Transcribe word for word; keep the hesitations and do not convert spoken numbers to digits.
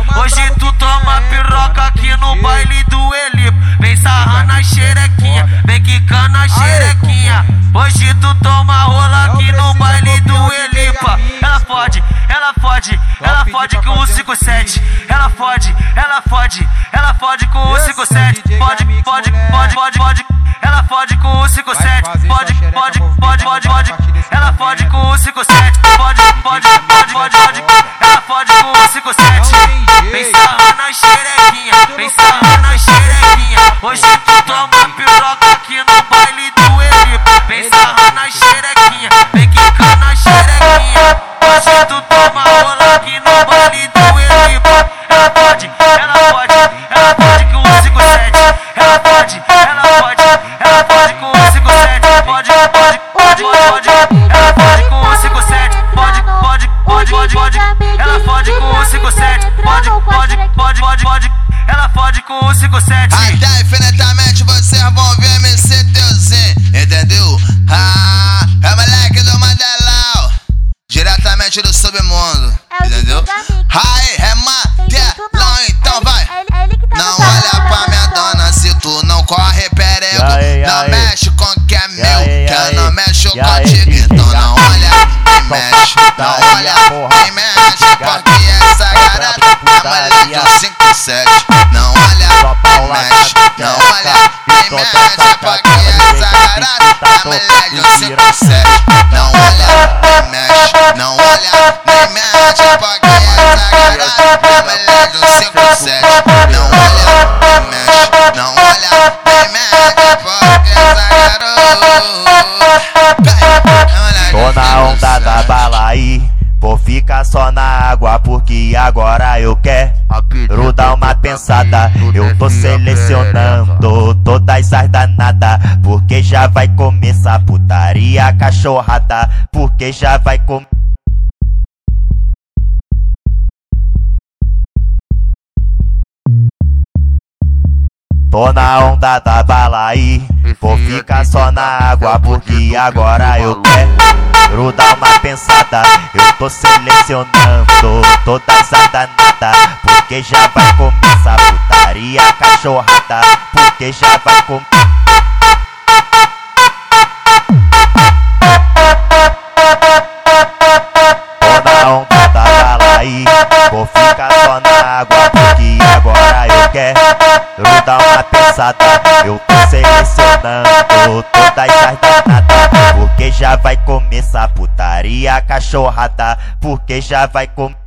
Hoje tu toma piroca aqui no baile do Elipo. Vem sarrando a xerequinha, vem quicando a xerequinha. Hoje tu toma rola aqui no baile do Elipa. Ela fode, ela fode, ela fode com o cinco sete. Ela fode, ela fode, ela fode com o cinco sete. Pode, pode, pode, pode, pode. Ela fode com o cinco sete. Pode, pode, pode, pode, pode. Ela fode com o cinco sete. Pode, pode, pode, pode, pode. Ela fode com o cinco sete. Vem sarrando a xerequinha, vem sarrando a xerequinha. Hoje tu toma piroca aqui no baile do Elipa. Vem sarrando a xerequinha, vem quicando a xerequinha. Hoje tu toma rola aqui no baile do Elipa. Ela pode, ela pode, ela pode com o cinco sete. Ela pode, ela pode, ela pode com o cinco sete. Pode, pode, pode, pode. Ela pode com o cinco sete. Pode, pode, pode, pode, pode. Ela pode com o cinco sete. Pode, pode, pode, pode, pode. Ela pode com o cinco sete. Até infinitamente vocês vão ver M C Teuzinho, entendeu? Ah, é o moleque do Mandelão, diretamente do submundo, entendeu? Ai, é Mandelão, então vai. Não olha pra minha dona se tu não corre perigo. Não mexe com o que é meu, que eu não mexo contigo. Então não olha, nem mexe, não olha, nem mexe, porque essa garota é moleque do cinco sete. Não olha, nem mexe, não olha, nem mexe, porque essa garota é moleque do cinco sete. Não olha, nem mexe, não olha, nem mexe, porque essa garota é moleque do cinco sete. Não olha, nem mexe, não olha, nem mexe, porque essa garota. Tô na onda da bala aí, vou ficar só na água porque agora eu quero dar uma pensada. Eu tô selecionando todas as danadas, porque já vai começar putaria cachorrada, porque já vai começar. Tô na onda da bala aí, vou ficar só na água porque agora eu quero dar uma pensada. Eu tô selecionando todas as danadas, porque já vai começar putaria cachorrada, porque já vai começar. Tô na onda da bala aí, vou ficar só na água porque agora eu quero dar uma pensada. Eu tô selecionando todas as danadas, porque já vai começar putaria cachorrada, porque já vai começar.